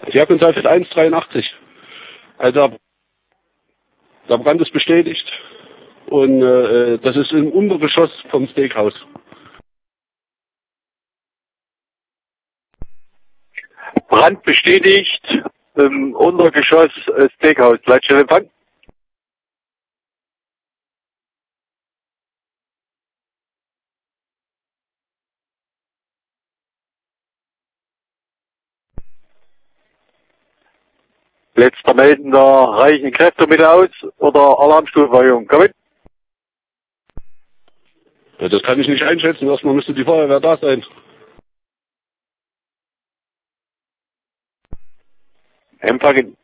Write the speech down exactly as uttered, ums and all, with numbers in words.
Jagdzahl für eins Komma dreiundachtzig. Also der Brand ist bestätigt und äh, das ist im Untergeschoss vom Steakhouse. Brand bestätigt im Untergeschoss äh, Steakhouse. Leitstellenempfang. Letzter Meldender, reichen Kräfte mit aus oder Alarmstufenverhöhung? Komm mit. Ja, das kann ich nicht einschätzen. Erstmal müsste die Feuerwehr da sein. Empfangen.